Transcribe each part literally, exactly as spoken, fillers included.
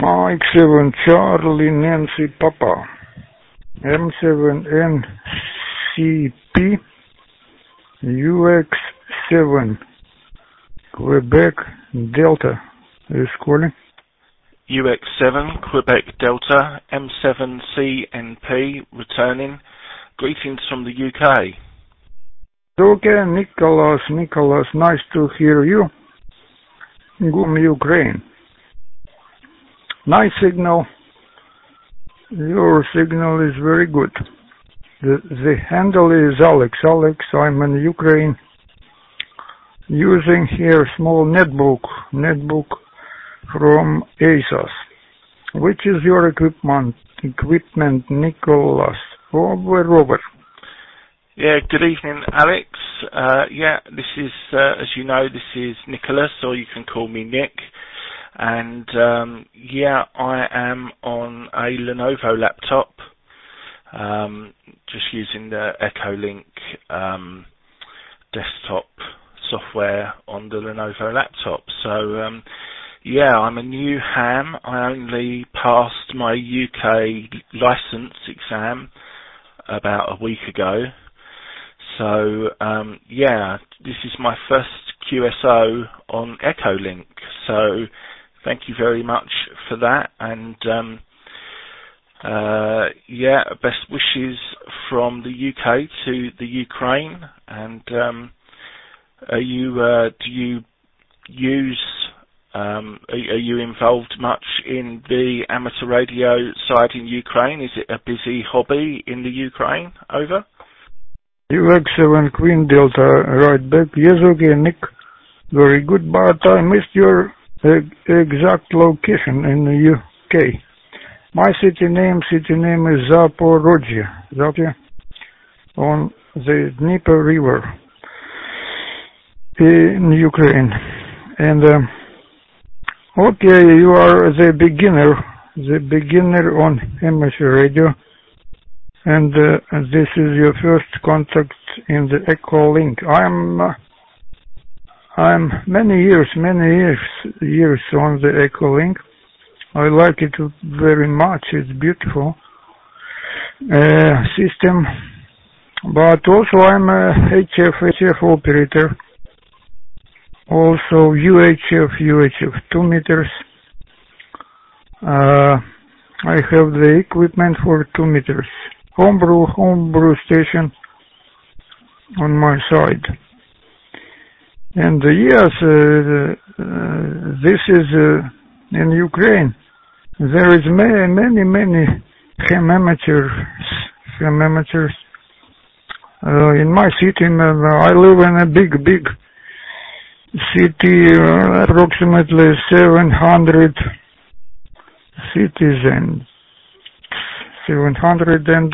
Mike seven Charlie Nancy Papa M seven N C P U X seven Quebec Delta is calling. U X seven Quebec Delta M seven C N P returning. Greetings from the U K. Okay, Nicholas, Nicholas, nice to hear you. Gum, Ukraine. Nice signal. Your signal is very good. The, the handle is Alex. Alex, I'm in Ukraine. Using here small netbook, netbook from ASUS. Which is your equipment, equipment, Nicholas? Over, over. Yeah, good evening, Alex. Uh, yeah, this is, uh, as you know, this is Nicholas, or you can call me Nick. And um, yeah, I am on a Lenovo laptop, um, just using the Echolink um, desktop software on the Lenovo laptop. So um, yeah, I'm a new ham. I only passed my U K license exam about a week ago. So um, yeah, this is my first Q S O on Echolink. So thank you very much for that, and um, uh, yeah, best wishes from the U K to the Ukraine. And um, are you? Uh, do you use? Um, are, are you involved much in the amateur radio side in Ukraine? Is it a busy hobby in the Ukraine? Over. U X seven Queen Delta, right back. Yes, okay, Nick. Very good, but I missed your exact location in the U K. My city name, city name is Zaporozhye, Zaporozhye, on the Dnieper River in Ukraine. And um, okay, you are the beginner, the beginner on amateur radio, and uh, this is your first contact in the Echolink. I'm. Uh, I'm many years, many years, years on the Echolink. I like it very much. It's beautiful uh, system. But also I'm a H F, H F operator. Also U H F, U H F two meters. Uh, I have the equipment for two meters. Homebrew, homebrew station on my side. And uh, yes, uh, uh, this is uh, in Ukraine. There is many, many, many ham amateurs. Ham amateurs. Uh, in my city, uh, I live in a big, big city, uh, approximately seven hundred citizens. seven hundred, and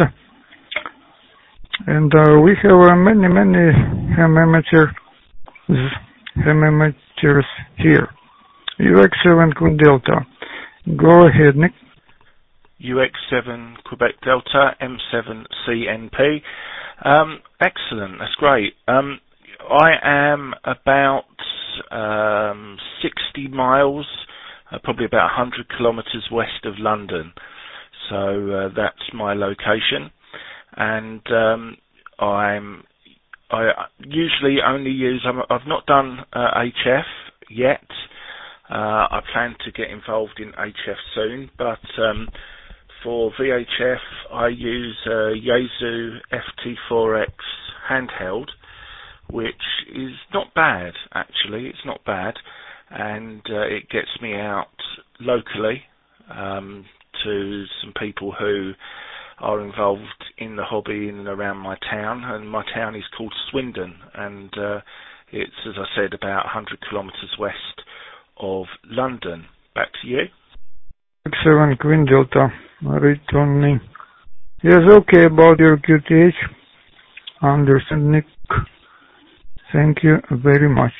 and uh, we have uh, many, many ham amateurs. Ham amateurs here. U X seven Quebec Delta. Go ahead, Nick. U X seven Quebec Delta M seven C N P. Um, excellent. That's great. Um, I am about um, sixty miles, uh, probably about one hundred kilometres west of London. So uh, that's my location, and um, I'm. I usually only use, I'm, I've not done uh, H F yet. Uh, I plan to get involved in H F soon, but um, for V H F I use uh, Yaesu F T four X handheld, which is not bad actually, it's not bad, and uh, it gets me out locally um, to some people who are involved in the hobby in and around my town, and my town is called Swindon, and uh, it's, as I said, about one hundred kilometres west of London. Back to you. seven Queen Delta, returning. Yes, okay, about your Q T H. Understand, Nick. Thank you very much.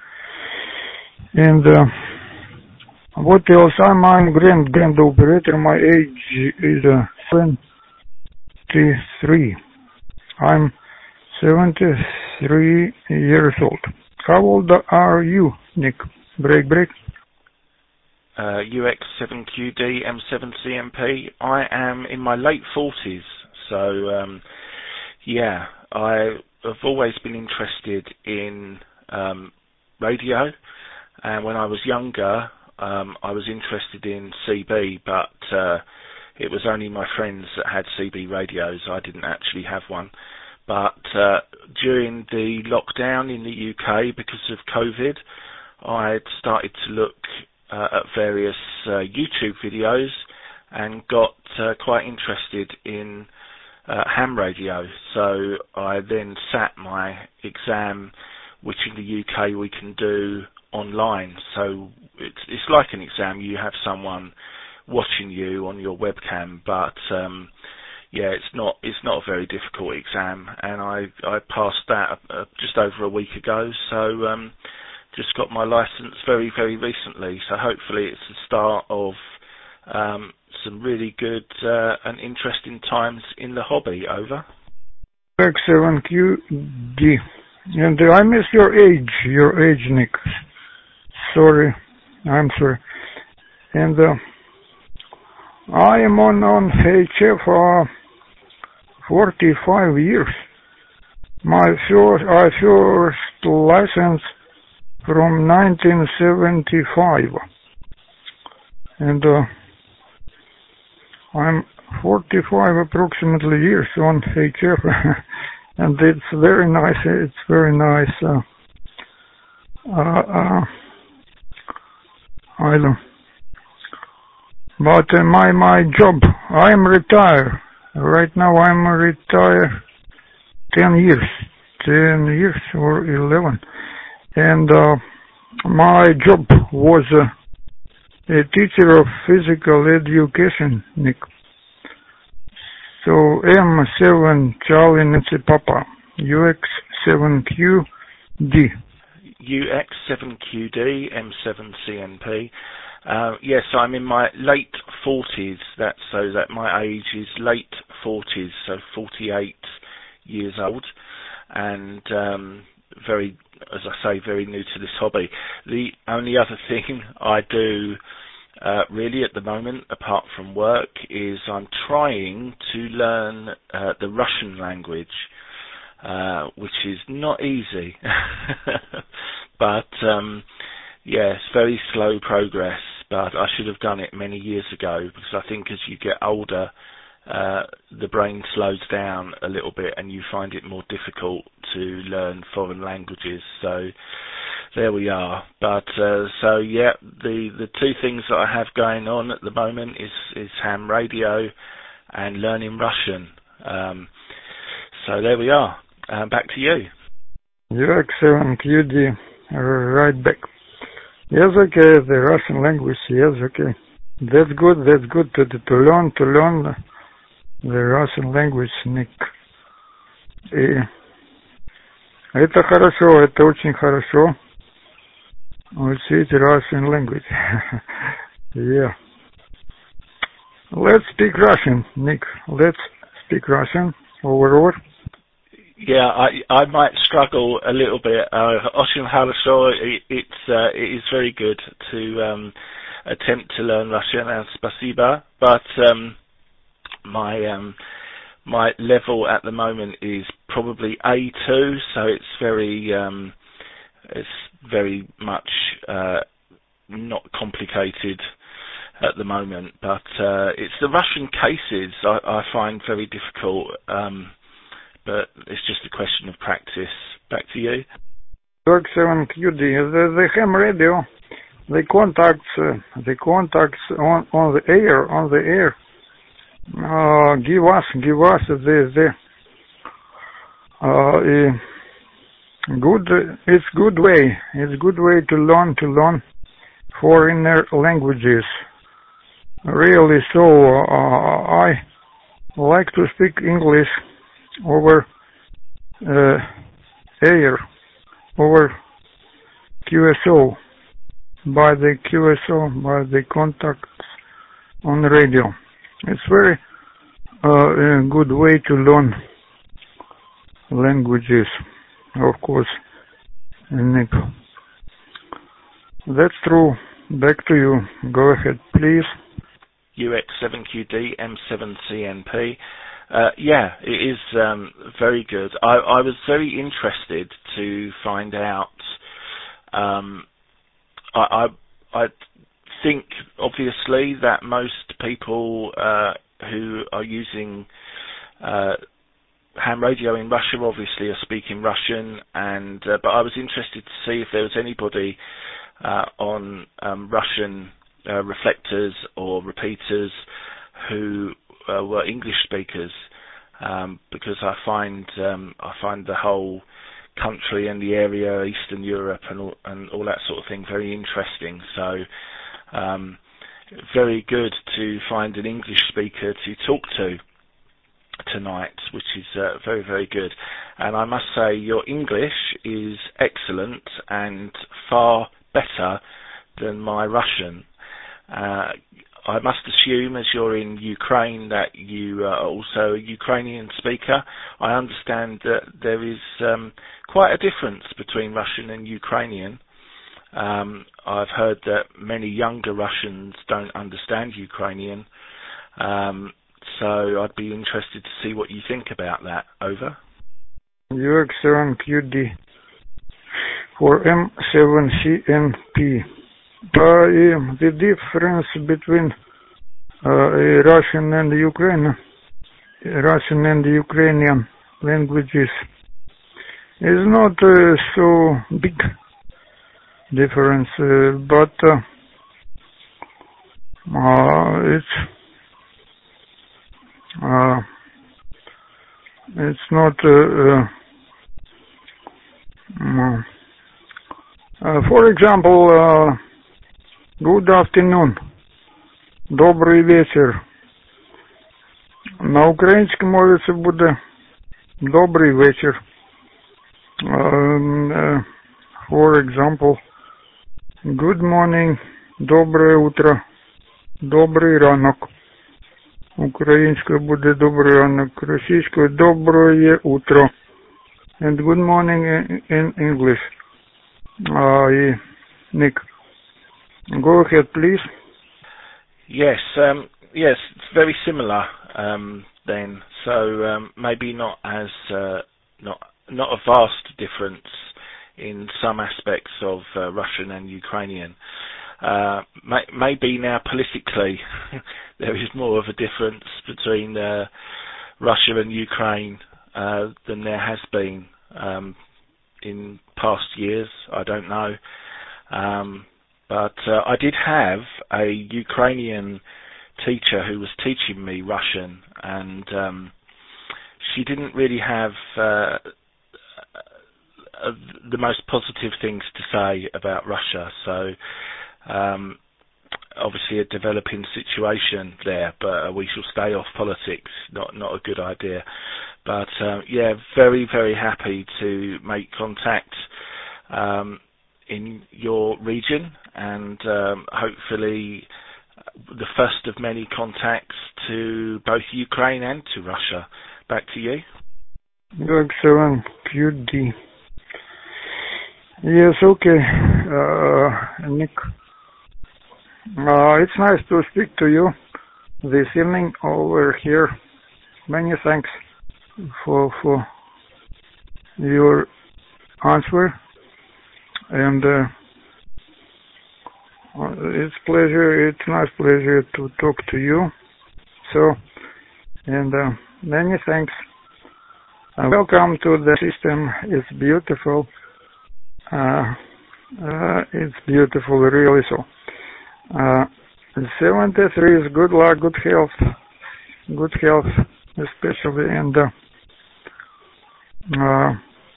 And uh, what else? I'm, I'm grand, grand operator. My age is uh, seven. seventy-three. I'm seventy-three years old. How old are you, Nick? Break, break. uh, U X seven Q D M seven C M P. I am in my late forties, so um, yeah, I have always been interested in um, radio, and when I was younger, um, I was interested in C B, but uh, it was only my friends that had C B radios. I didn't actually have one. But uh, during the lockdown in the U K, because of COVID, I started to look uh, at various uh, YouTube videos and got uh, quite interested in uh, ham radio. So I then sat my exam, which in the U K we can do online. So it's, it's like an exam. You have someone watching you on your webcam, but um, yeah, it's not it's not a very difficult exam, and I I passed that uh, just over a week ago. So um, just got my license very very recently. So hopefully it's the start of um, some really good uh, and interesting times in the hobby. Over. X seven Q D, and uh, I miss your age, your age, Nick. Sorry, I'm sorry, and uh, I am on on H F. Uh, forty-five years. My first, I first license from nineteen seventy-five, and uh, I'm forty-five approximately years on H F, and it's very nice. It's very nice. Uh, uh, uh, I don't. But uh, my my job, I'm retired. Right now I'm retired ten years, ten years or eleven, and uh, my job was uh, a teacher of physical education, Nick. So M seven Charlie Nancy Papa, U X seven Q D. U X seven Q D, M seven C M P. Uh, yes, I'm in my late forties. That's so that my age is late forties, so forty-eight years old, and um, very, as I say, very new to this hobby. The only other thing I do uh, really at the moment, apart from work, is I'm trying to learn uh, the Russian language, uh, which is not easy, but um, yeah, it's very slow progress. But I should have done it many years ago, because I think as you get older, uh, the brain slows down a little bit and you find it more difficult to learn foreign languages. So there we are. But uh, so yeah, the, the two things that I have going on at the moment is, is ham radio and learning Russian. Um, so there we are. Uh, back to you. U X seven Q D, right back. Yes, okay, the Russian language, yes, okay. That's good, that's good to, to learn, to learn the Russian language, Nick. И это хорошо, это очень хорошо. Учить Russian language. Yeah. Let's speak Russian, Nick. Let's speak Russian. Over, over. Yeah, I I might struggle a little bit. Очень хорошо. It's uh, it is very good to um, attempt to learn Russian, and спасибо. But um, my um, my level at the moment is probably A two, so it's very um, it's very much uh, not complicated at the moment. But uh, it's the Russian cases I, I find very difficult. Um, But it's just a question of practice. Back to you. U X seven Q D, the, the ham radio, the contacts, uh, the contacts on, on the air, on the air, uh, give us, give us the, the, uh, uh, good, it's good way, it's good way to learn, to learn foreigner languages. Really, so, uh, I like to speak English over uh, air, over Q S O, by the Q S O, by the contacts on the radio. It's very uh, a good way to learn languages, of course, Nick. That's true. back to you. Go ahead, please. U X seven Q D M seven C N P. Uh, yeah, it is um, very good. I, I was very interested to find out. Um, I, I, I think obviously that most people uh, who are using uh, ham radio in Russia obviously are speaking Russian, and uh, but I was interested to see if there was anybody uh, on um, Russian uh, reflectors or repeaters who uh, were English speakers, um, because I find um, I find the whole country and the area, Eastern Europe and all, and all that sort of thing, very interesting. So um, very good to find an English speaker to talk to tonight, which is uh, very, very good. And I must say your English is excellent and far better than my Russian. Uh, I must assume, as you're in Ukraine, that you are also a Ukrainian speaker. I understand that there is um, quite a difference between Russian and Ukrainian. Um, I've heard that many younger Russians don't understand Ukrainian. Um, so I'd be interested to see what you think about that. Over. U X seven Q D for M seven C N P. Uh, the difference between uh, Russian and Ukrainian, Russian and Ukrainian languages is not uh, so big difference, uh, but uh, uh, it's uh, it's not. Uh, uh, uh, for example. Uh, Good afternoon. Добрий вечір. На українській мові це буде добрий вечір. Uh, uh, for example, good morning, добре утро, добрий ранок. Українською буде добрий ранок, російською добре утро. And good morning in English. Uh, Nick. Go ahead, please. Yes, um, yes, it's very similar um, then. So um, maybe not as uh, not not a vast difference in some aspects of uh, Russian and Ukrainian. Uh, may, maybe now politically there is more of a difference between uh, Russia and Ukraine uh, than there has been um, in past years. I don't know. Um, But uh, I did have a Ukrainian teacher who was teaching me Russian, and um, she didn't really have uh, uh, the most positive things to say about Russia. So um, obviously a developing situation there, but uh, we shall stay off politics. Not not a good idea. But uh, yeah, very very happy to make contact Um, in your region, and um, hopefully the first of many contacts to both Ukraine and to Russia. Back to you. U X seven Q D. Yes, okay. Uh, Nick, uh, it's nice to speak to you this evening over here. Many thanks for for your answer. And uh, it's pleasure, it's nice pleasure to talk to you. So, and uh, many thanks. Uh, welcome to the system. It's beautiful. Uh, uh, it's beautiful, really. So, uh, seventy-three is good luck, good health, good health, especially, and uh, uh,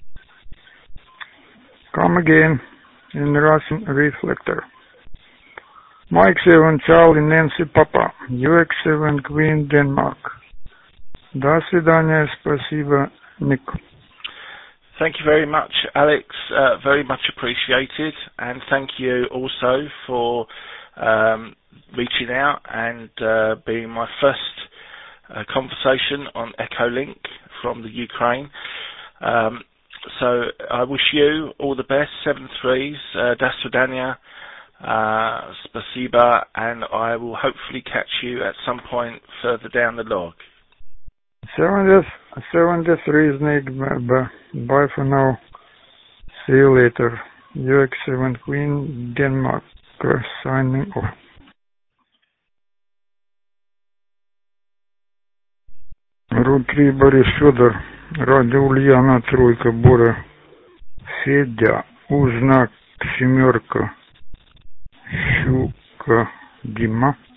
come again in Russian reflector. Mike seven Charlie Nancy Papa. U X seven Queen Denmark. До свидания. Спасибо, Nick. Thank you very much, Alex. Uh, very much appreciated. And thank you also for um, reaching out and uh, being my first uh, conversation on Echolink from the Ukraine. Um, So I wish you all the best, seven threes, uh, Das Svidania, Uh, spasiba, and I will hopefully catch you at some point further down the log. seventy-three Snake. Bye for now. See you later. U X seven Queen, Denmark, signing off. Рут три Борис Федор, Радио Ульяна, тройка, Боря, Федя, Узнак, семерка, Щука, Дима.